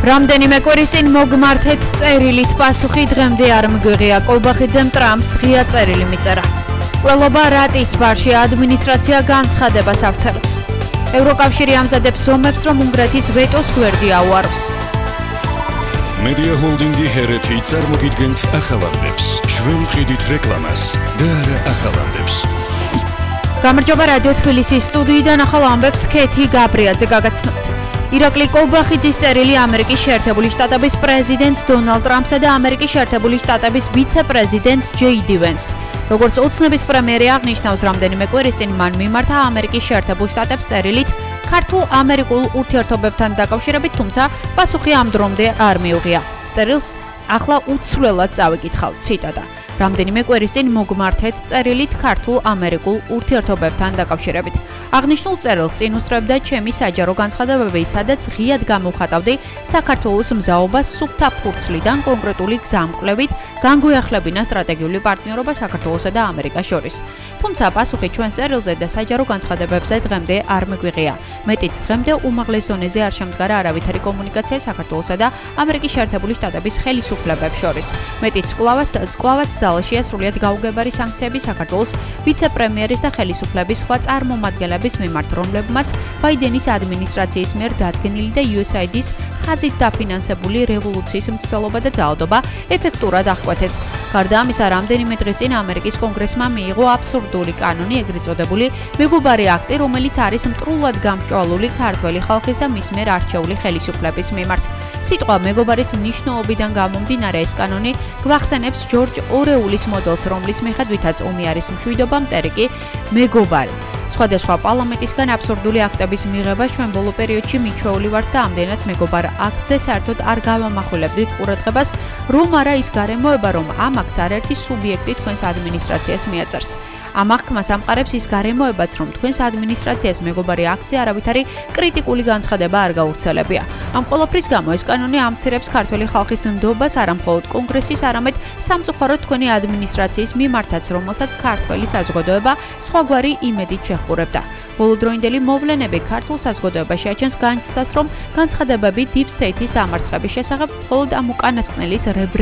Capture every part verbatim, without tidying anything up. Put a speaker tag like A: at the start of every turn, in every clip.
A: რამდენიმე კვირის წინ მოგმართეთ წერილით პასუხი დღემდე არ მიგვიღია. კოლბახიძემ ტრამპს ღია წერილი მიწერა. ყველობა რატის ბარში ადმინისტრაცია განცხადებას ავრცელებს. ევროკავშირი ამზადებს ზომებს, რომ უნგრეთის ვეტოს გვერდი აუაროს.
B: მედია ჰოლდინგი ჰერეთი წარმოგიდგენთ ახალამდებს. ჩვენ ვყიდით რეკლამას და არა ახალამდებს.
A: გამარჯობა რადიო თბილისის სტუდიიდან ახალ ამბებს ქეთი გაბრიაძე გაგაცნობთ. ირაკლი კოლბახიძის წერილი ამერიკის შეერთებული შტატების პრეზიდენტ დონალდ ტრამპსა და ამერიკის შეერთებული შტატების ვიცე-პრეზიდენტ ჯეი დი ვენსს. როგორც ოცნების პრემიერი აღნიშნავს, რამდენიმე კვირის წინ მან მიმართა ამერიკის შეერთებულ შტატებს წერილით ქართულ-ამერიკულ ურთიერთობებთან დაკავშირებით, თუმცა პასუხი ამ დრომდე არ მიუღია. წერილს ახლა უცვლელად წავიკითხავ, ციტატა. რამდენიმე კვირის წინ მოგმართეთ წერილით ქართულ-ამერიკულ ურთიერთობებთან დაკავშირებით. აღნიშნულ წერილს წინ უსწრებდა ჩემი საჯარო განცხადებები, სადაც ღიად გამოვხატავდი საქართველოს მზაობას სუფთა ფურცლიდან კონკრეტული გზამკვლევით განგვიახლებინა სტრატეგიული პარტნიორობა საქართველოსა და ამერიკას შორის. თუმცა პასუხი ჩვენ წერილზე და საჯარო განცხადებებზე დღემდე არ მიგვიღია. მეტიც დღემდე უმაღლეს ზონეზე არ შემდგარა არავითარი კომუნიკაცია საქართველოსა და ამერიკის შეერთებული შტატების ხელისუფლებებს შორის. მეტიც კვლავაც კვლავაც ზალაშია სრულიად გაუგებარი სანქციები საქართველოს ვიცე-პრემიერის და ხელისუფლების სხვა წარმომადგენლების მიმართ, რომლებმაც ბაიდენის ადმინისტრაციის მიერ დადგენილი და იუ ეს აი დის ხაზით დაფინანსებული რევოლუციის მცდელობა და ძალადობა ეფექტურად აღკვეთეს. გარდა ამისა, რამდენიმე დღის წინ ამერიკის კონგრესმა მიიღო აბსურდული კანონი, ეგრეთ წოდებული მეგობარი აქტი, რომელიც არის მტრულად გამჭვალული ქართველი ხალხის და მის მიერ არჩეული ხელისუფლების მიმართ. სიტყვა მეგობარის მნიშვნელობიდან გამომდინარე ეს კანონი გვახსენებს ჯორჯ ორეულის მოდელს, რომლის მიხედვითაც ომი არის მშვიდობა, მტერი კი მეგობარი. სხვადასხვა პარლამენტისგან აბსურდული აქტების მიღება ჩვენ ბოლო პერიოდში მიჩვეული ვართ და ამდენად მეგობარ აქტზე საერთოდ არ გავამახვილებდით ყურადღებას, რომ არა ის გარემოება, რომ ამ აქტს არაერთი სუბიექტი თქვენს ადმინისტრაციას მიაწერს. ამ აღქმას ამყარებს ის გარემოებაც, რომ თქვენს ადმინისტრაციას მეგობარი აქტზე არავითარი კრიტიკული განცხადება არ გაურცელებია. ამ ყველაფრის გამო ეს კანონი ამცირებს ქართველი ხალხის ნდობას არა მხოლოდ კონგრესის, არამედ სამწუხაროდ თქვენი ადმინისტრაციის მიმართაც, რომელსაც ქართველი საზოგადოება სხვაგვარი იმედით შეჰყურებდა. ბოლოდროინდელი მოვლენები ქართულ საზოგადოებაში აჩენს განცდას, რომ განცხადებები Deep State-ის დამარცხების შესახებ მხოლოდ ამ უკანასკნელის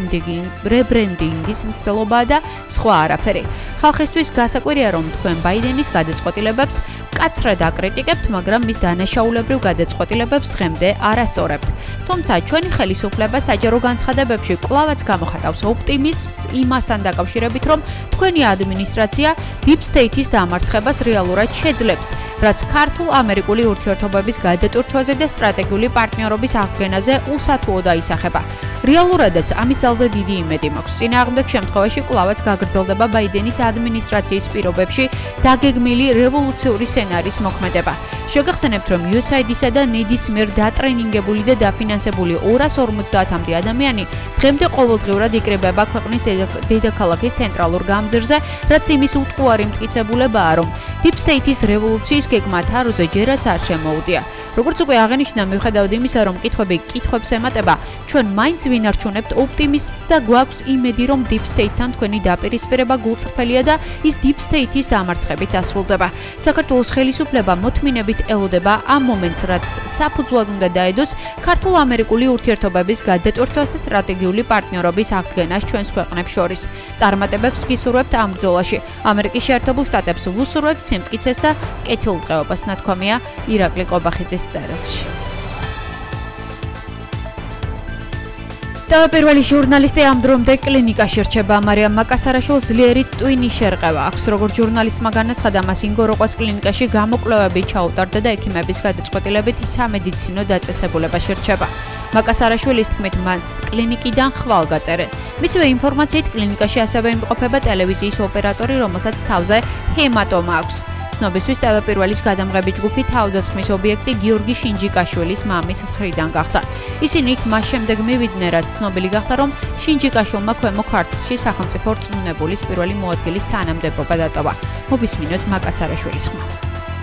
A: რებრენდინგის მცდელობაა და სხვა არაფერი. ხალხისთვის გასაკვირია, რომ თქვენ ბაიდენის გადაწყვეტილებებს მკაცრად აკრიტიკებთ, მაგრამ მის დანაშაულებრივ გადაწყვეტილებებს დღემდე არ ასწორებთ. თუმცა ჩვენი ხელისუფლება საჯარო განცხადებებში კვლავაც გამოხატავს ოპტიმიზმს იმასთან დაკავშირებით, რომ თქვენი ადმინისტრაცია Deep State-ის დამარცხებას რეალურად შეძლებს, რაც ქართულ-ამერიკული ურთიერთობების გადატვირთვაზე და სტრატეგიული პარტნიორობის აღდგენაზე უსათუოდ აისახება. რეალურადაც ამის ძალზე დიდი იმედი მაქვს. წინააღმდეგ შემთხვევაში კვლავაც გაგრძელდება ბაიდენის ადმინისტრაციის პირობებში დაგეგმილი რევოლუციური სცენარის მოქმედება. შეგახსენებთ, რომ იუ ეს აი დისა და ნედის მიერ დატრენინგებული და დაფინანსებული ორას ორმოცდაათამდე ადამიანი დღემდე ყოველდღიურად იკრიბება ქვეყნის დედაქალაქის ცენტრალურ გამზირზე, რაც იმის უტყუარი მტკიცებულებაა, რომ Deep State-ის რევოლუციის გეგმა თაროზე ჯერაც არ შემოუდია. როგორც უკვე აღენიშნა, მიუხედავად იმისა, რომ კითხვები კითხვებს ემატება, ჩვენ მაინც ვინარჩუნებთ ოპტიმიზმს და გვაქვს იმედი, რომ Deep State-თან თქვენი დაპირისპირება გულწრფელია და ის Deep State-ის დამარცხებით დასრულდება. საქართველოს ხელისუფლება მოთმინებით ელოდება ამ მომენტს, რაც საფუძვლად უნდა დაედოს ქართულ-ამერიკული ურთიერთობების გადატვირთვას და სტრატეგიული პარტნიორობის აღდგენას ჩვენს ქვეყნებს შორის. წარმატებებს გისურვებთ ამ ბრძოლაში. ამერიკის შეერთებულ შტატებს ვუსურვებთ სიმტკიცეს და კეთილდღეობას, ნათქვამია ირაკლი კოლბახიძის წერილში. თავდაპირველი ჟურნალისტი ამ დრომდე კლინიკაში რჩება. მარიამ მაკასარაშვილს ძლიერი ტვინი შერყევა აქვს. როგორც ჟურნალისტმა განაცხადა, მას ინგოროყვას კლინიკაში გამოკვლევები ჩაუტარდა და ექიმების გადაწყვეტილებით სამედიცინო დაწესებულებაში რჩება. მაკასარაშვილის თქმით, მას კლინიკიდან ხვალ გაწერენ. მისივე ინფორმაციით, კლინიკაში ასევე იმყოფება ტელევიზიის ოპერატორი, რომელსაც თავზე ჰემატომა აქვს. ცნობისთვის თავდაპირველის გადამღები ჯგუფი თავდასხმის ობიექტი გიორგი შინჯიკაშვილის მამის მხრიდან გახდა. ისინი იქ მას შემდეგ მივიდნენ, რაც ცნობილი გახდა, რომ შინჯიკაშვილმა ქვემო ქართლში სახელმწიფო რწმუნებულის პირველი მოადგილის თანამდებობა დატოვა. მოვისმინოთ მაკასარაშვილის ხმა.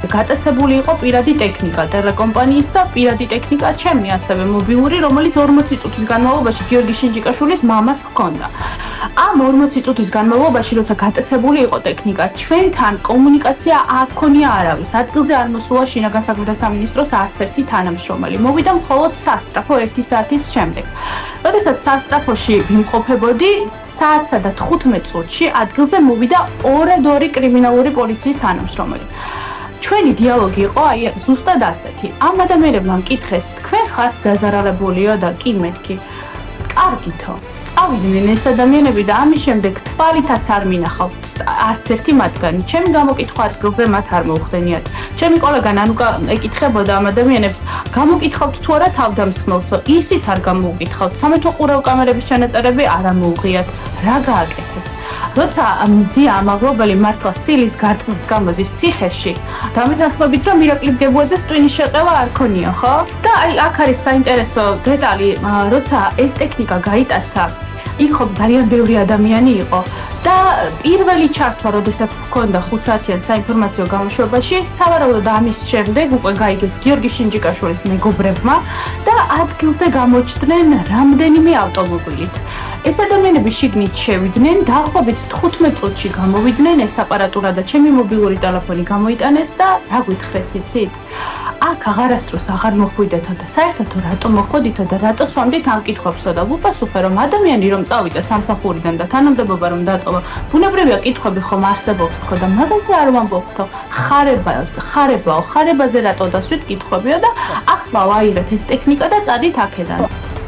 C: გაწეცებული იყო პირადი ტექნიკა ტელეკომპანიის და პირადი ტექნიკა ჩემი ასევე მობილური, რომელიც ორმოცი წუთის განმავლობაში გიორგი შინჯიკაშვილის მამას ჰქონდა. ამ ორმოცი წუთის განმავლობაში, როცა გაწეცებული იყო ტექნიკა, ჩვენთან კომუნიკაცია არ ჰქონია არავის. ადგილზე არ მოსულა შინაგან საქმეთა სამინისტროს არც ერთი თანამშრომელი. მოვიდა მხოლოდ სასწრაფო ერთი საათის შემდეგ. როდესაც სასწრაფოში ვიმყოფებოდი, საათსა და თხუთმეტ წუთში ადგილზე მოვიდა ორად ორი კრიმინალური პოლიციის თანამშრომელი. ჩვენი დიალოგი იყო აი ზუსტად ასეთი. ამ ადამიანებმა მკითხეს, თქვენ ხართ დაზარალებულიო და კი მეთქი. კარგითო. წავიდნენ ეს ადამიანები და ამის შემდეგ თვალითაც არ მინახავთ არც ერთი მათგანი. ჩემი გამოკითხვა ადგილზე მათ არ მოუხდენიათ. ჩემი კოლეგა ნანუკა ეკითხებოდა ამ ადამიანებს, გამოკითხავთ თუ არა თავდამსხმელსო, ისიც არ გამოუკითხავთ. სამეთო ყურავ კამერების ჩანაწერები არ ამოუღიათ. რა გააკეთეს? როცა მზია ამაღლობელი მართლა სილის გარტყმის გამოზის ციხეში, დამეთანხმებით რომ ირაკლი დებუაძეს ტვინის შეყევა არ ქონია, ხო? და აი აქ არის საინტერესო დეტალი, როცა ეს ტექნიკა გაიტაცა, იქ ხო ძალიან ბევრი ადამიანი იყო და პირველი ჩართვა, როდესაც ჰქონდა ხუთ საათიან საინფორმაციო გამოშვებაში, სავარაუდოდ ამის შემდეგ უკვე გაიგეს გიორგი შინჯიკაშვილის მეგობრებმა და ადგილზე გამოჩნდნენ რამდენიმე ავტომობილით. ეს ადამიანები შიგნით შევიდნენ, დაახლოებით თხუთმეტ წუთში გამოვიდნენ, ეს აპარატურა და ჩემი მობილური ტელეფონი გამოიტანეს და რა გითხრეს იცით? აქ აღარასდროს აღარ მოხვიდეთო და საერთოდ რატომ მოხვიდეთო და რატო სვამდით ამ კითხვებსო და ვუპასუხე რომ ადამიანი რომ წავიდა სამსახურიდან და თანამდებობა რომ დატოვა, ბუნებრივია კითხვები ხომ არსებობს თქო და მაგაზე არ ვამბობთო, ხარებას, ხარებაო, ხარებაზე რატო დასვით კითხვებიო და ახლა ვაირეთ ეს ტექნიკა და წადით აქედან.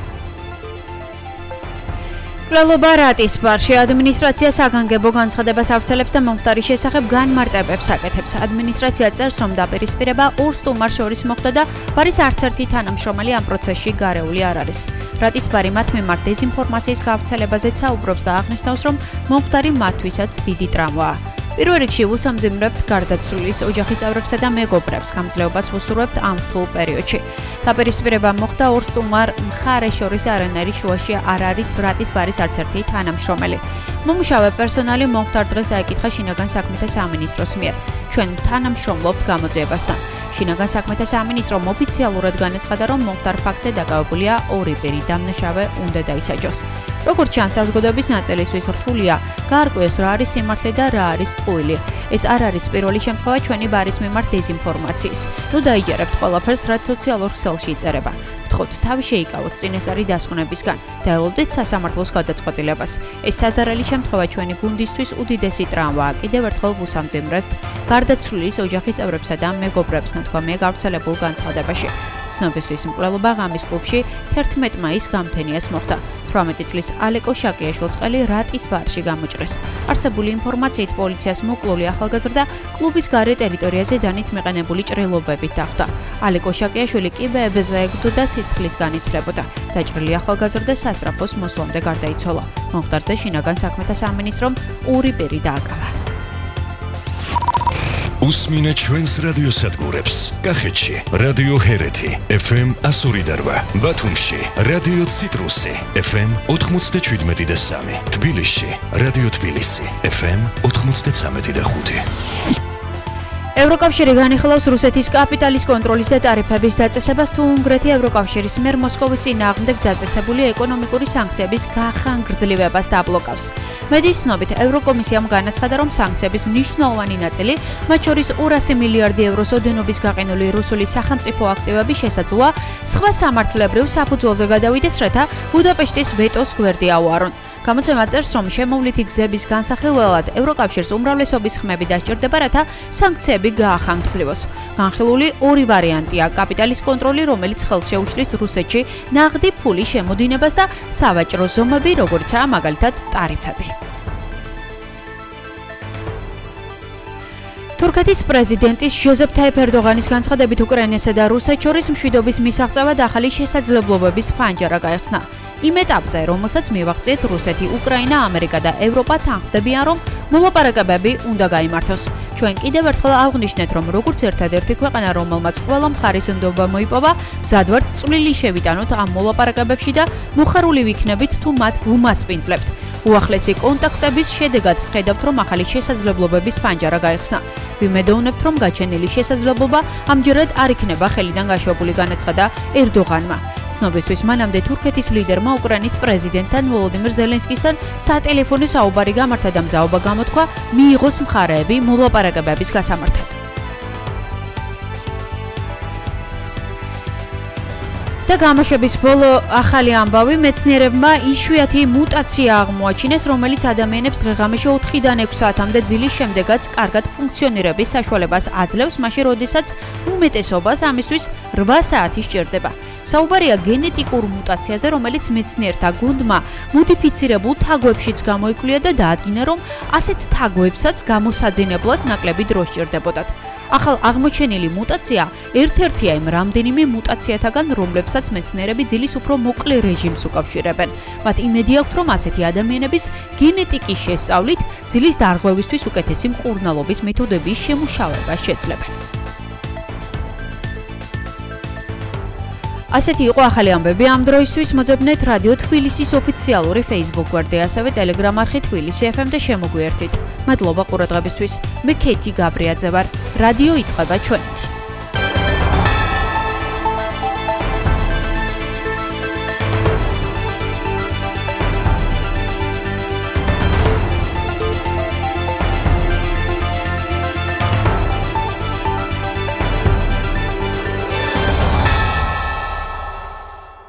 A: მკვლელობა რატის ბარში ადმინისტრაცია საგანგებო განცხადებას ავრცელებს და მომხდარის შესახებ განმარტებებს აკეთებს. ადმინისტრაცია წერს, რომ დაპირისპირება ორ სტუმარს შორის მოხდა და ბარის არც ერთი თანამშრომელი ამ პროცესში გარეული არ არის. რატის ბარი მათ მიმართ დეზინფორმაციის გავრცელებაზე საუბრობს და აღნიშნავს, რომ მომხდარი მათთვისაც დიდი ტრავმაა. პირველ რიგში უსამძიმრებთ გარდაცვლილის ოჯახის წევრებსა და მეგობრებს, გამძლეობას ვუსურვებთ ამ რთულ პერიოდში. დაპირისპირება მოხდა ორ სტუმარ მხარეს შორის და არანაირი შუაში არ არის რატის ბარის არც ერთი თანამშრომელი. მომუშავე პერსონალი მომხდარ დღეს დაეკითხა შინაგან საქმეთა სამინისტროს მიერ. ჩვენ თანამშრომლობთ გამოძიებასთან. შინაგან საქმეთა სამინისტრომ ოფიციალურად განაცხადა, რომ მომხდარ ფაქტზე დაკავებულია ორი პირი, დამნაშავე უნდა დაისაჯოს. როგორც ჩანს, საზოგადოების ნაწილისთვის რთულია გაარკვიოს რა არის სიმართლე და რა არის ტყუილი. ეს არ არის პირველი შემთხვევა ჩვენი ბარის მიმართ დეზინფორმაციის. ნუ დაიჯერებთ ყველაფერს, რაც სოციალურ ქსელში იწერება. ვთხოვთ, თავი შეიკავოთ წინასწარი დასკვნებისგან და ელოდეთ სასამართლოს გადაწყვეტილებას. ეს საზარელი შემთხვევა ჩვენი გუნდისთვის უდიდესი ტრავმაა. კიდევ ერთხელ ვუსამძიმრებთ გარდაცვლილის ოჯახის წევრებსა და მეგობრებს, ნათქვამია გავრცელებულ განცხადებაში. ცნობისთვის მკვლელობა ღამის კლუბში თერთმეტ მაისს გამთენიას მოხდა. თვრამეტი წლის ალეკო შაკიაშვილს ყელი რატის ბარში გამოჭრეს. არსებული ინფორმაციით პოლიციას მოკლული ახალგაზრდა კლუბის გარე ტერიტორიაზე დანით მიყენებული ჭრილობებით დახვდა. ალეკო შაკიაშვილი კიბეებზე ეგდო და სისხლის განიცლებოდა. დაჭრილი ახალგაზრდა სასწრაფოს მოსვლამდე გარდაიცვალა. მომხდარზე შინაგან საქმეთა სამინისტრომ ორი პირი დააკავა.
B: უსმინე ჩვენს რადიოსადგურებს. კახეთში რადიო ჰერეთი ეფ ემ εκατო ორი და რვა, ბათუმში რადიო ციტრუსი ეფ ემ ოთხმოცდაშვიდმეტი და სამი, თბილისში რადიო თბილისი ეფ ემ ოთხმოცდაცამეტი და ხუთი.
A: ევროკავშირი განიხილავს რუსეთის კაპიტალის კონტროლის და ტარიფების დაწესებას, თუ უნგრეთი ევროკავშირის მიერ მოსკოვის წინააღმდეგ დაწესებული ეკონომიკური სანქციების გახანგრძლივებას დაბლოკავს. მედიის ცნობით, ევროკომისიამ განაცხადა, რომ სანქციების მნიშვნელოვანი ნაწილი, მათ შორის ორასი მილიარდი ევროს ოდენობის გაყინული რუსული სახელმწიფო აქტივების შესაძლოა სხვა სამართლებრივ საფუძველზე გადავიდეს, რათა ბუდაპეშტის ვეტოს გვერდი აუარონ. გამოცემა წერს, რომ შემოვლითი გზების განსახილველად ევროკავშირს უმრავლესობის ხმები დასჭირდება, რათა სანქციები გაახანგრძლივოს. განხილული ორი ვარიანტია: კაპიტალის კონტროლი, რომელიც ხელს შეუშლის რუსეთში ნაღდი ფულის შემოდინებას და სავაჭრო ზომები, როგორიცაა მაგალითად ტარიფები. თურქეთის პრეზიდენტის ჟოზეფ თაიფ ერდოღანის განცხადებით, უკრაინასა და რუსეთს შორის მშვიდობის მისაღწევად ახალი შესაძლებლობების ფანჯარა გაიხსნა. იმ ეტაპზე, რომელსაც მივაღწიეთ რუსეთი, უკრაინა, ამერიკა და ევროპა თანხმდებიან, რომ მოლაპარაკებები უნდა გაიმართოს. ჩვენ კიდევ ერთხელ აღვნიშნეთ, რომ როგორც ერთადერთი ქვეყანა, რომელმაც ყველა მხარის ნდობა მოიპოვა, მზად ვართ წვლილი შევიტანოთ ამ მოლაპარაკებებში და მოხარული ვიქნებით, თუ მათ ვუმასპინძლებთ. უახლესი კონტაქტების შედეგად ვხედავთ, რომ ახალი შესაძლებლობების ფანჯარა გაიხსნა. ვიმედოვნებთ, რომ გაჩენილი შესაძლებლობა ამჯერად არ იქნება ხელიდან გაშვებული, განაცხადა ერდოღანმა. ცნობისთვის მანამდე თურქეთის ლიდერმა უკრაინის პრეზიდენტთან ვოლოდიმირ ზელენსკისთან სატელეფონო საუბარი გამართა და მზაობა გამოთქვა მიიღოს მხარეები მოლაპარაკებების გასამართად. და გამოშვების ბოლო ახალი ამბავი მეცნიერებმა იშვიათი მუტაცია აღმოაჩინეს, რომელიც ადამიანებს დღე-ღამეში ოთხიდან ექვს საათამდე ძილის შემდეგაც კარგად ფუნქციონირების საშუალებას აძლევს, მაშინ როდესაც უმეტესობას ამისთვის რვა საათი სჭირდება. საუბარია გენეტიკურ მუტაციაზე, რომელიც მეცნიერთა გუნდმა მოდიფიცირებულ თაგვებშიც გამოიკვლინა და დაადგინა, რომ ასეთ თაგვებსაც გამოსაძინებლად ნაკლები დრო სჭირდებოდათ. ახალ აღმოჩენილი მუტაცია ერთ-ერთია იმ რამდენიმე მუტაციათაგან, რომლებსაც მეცნიერები ძილის უფრო მოკლე რეჟიმს უკავშირებენ. მათ იმედი აქვთ, რომ ასეთი ადამიანების გენეტიკის შესწავლით ძილის დარღვევისთვის უკეთესი მკურნალობის მეთოდების შემუშავება შეძლებენ. ასეთი იყო ახალი ამბები ამ დროისთვის. მოძებნეთ რადიო თბილისის ოფიციალური Facebook გვერდი, ასევე Telegram არხი თბილისი ეფ ემ და შემოგვიერთით. მადლობა ყურადღებისთვის. მე ქეთი გაბრიაძე ვარ. რადიო იწყება ჩვენით.